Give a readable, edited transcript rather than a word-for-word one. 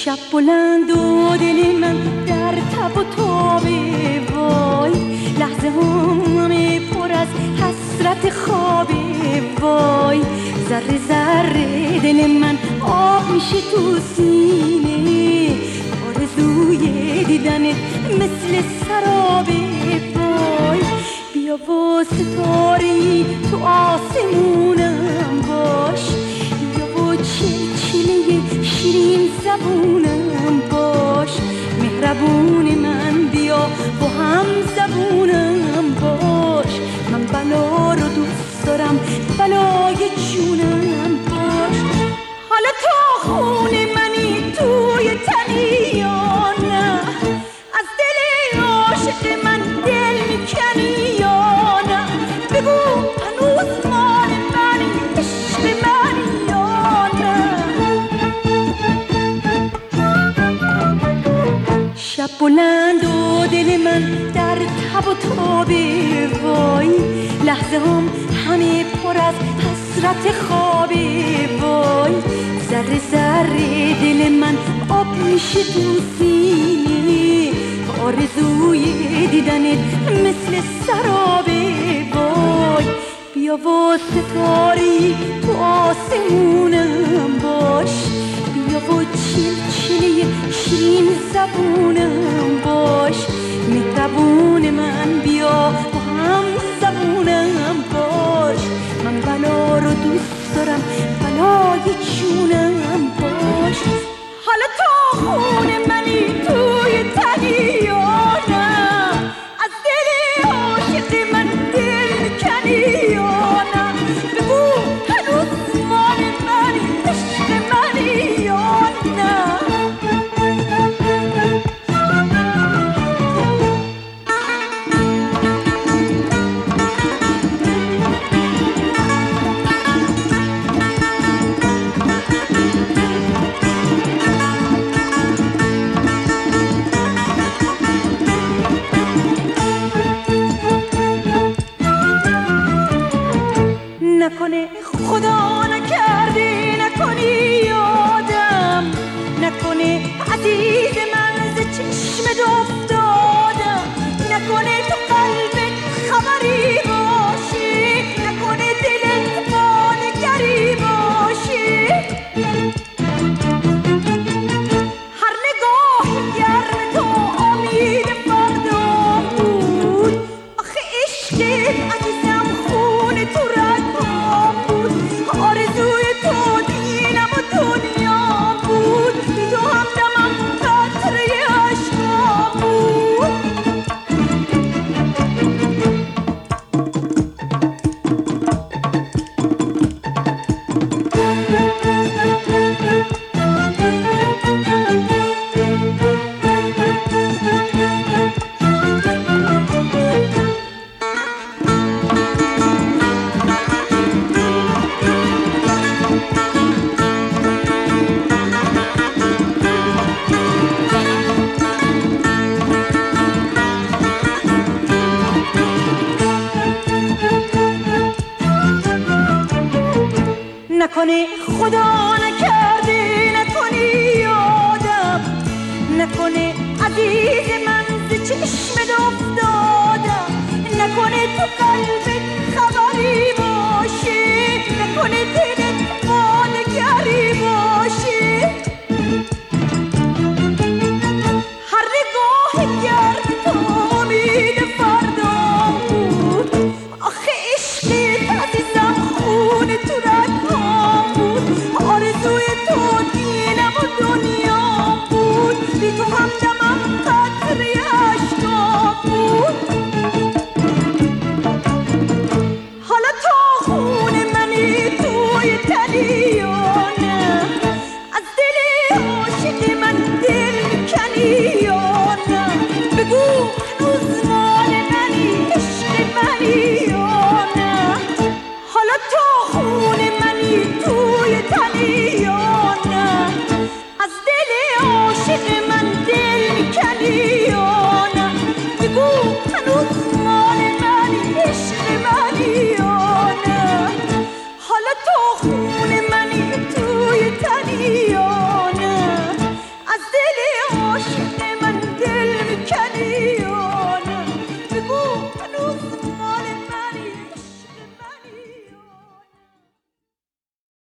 شب بلند و دل من در تب و تابه، وای لحظه همه پر از حسرت خوابه، وای ذره ذره دل من آب میشه تو سینه، آرزوی دیدنت مثل سرابه، وای بیا و ستاره‌ای تو آسمونم باش، بیا و چلچله شیرین زبونم باش، مهربون من بیا با هم زبونم باش، من بلا رو دوست دارم بلای جونم باش. حالا تا خون منی توی تنی یا نه، از دل عاشق من دل میکنی یا نه، بگو هنوز مال منی عشق منی یا نه. شب بلند و دل من در تب و تابه، وای لحظه هم همه پر از حسرت خوابه، وای ذره ذره دل من آب میشه تو سینه، آرزوی دیدنت مثل سرابه، وای بیا و ستاری تو آسمونم باش، بیا و چلچله شیرین زبونم باش، مهربون من بیا با هم زبونم باش، من بلا رو دوست دارم بلای جونم باش. حالا تا خون منی توی تنی یا نه، از دل عاشق من دل میکنی یا نه، بگو هنوز مال منی عشق منی یا نه. نکنه خدا نکرده نکنی یادم، نکنه عزیز من ز چشمت افتادم، نکنه تو قلبت خبری باشی، نکنه دلت با نگری باشی، هر نگاه گرم تو امید فردا بود، آخه عشقت عزیزم خون تو آرزوی تو دینم و دنیا بود، بی تو همدمم قطره عشقا بود. نکنه خدا نکرده نکنی یادم، نکنه عزیز من ز چشمت افتادم، نکنه تو قلبت خبری باشی، نکنه دلت با نگری باشی، هر نگاه گرم تو امید فردا بود، آخه عشقت عزیزم خون تو آرزوی تو دینم و دنیا بود، بی تو همدمم قطره عشقا بود. حالا تا خون منی توی تنی یا نه، از دل عاشق من دل میکنی یا نه، بگو هنوز مال منی عشق منی یا نه. حالا تا خون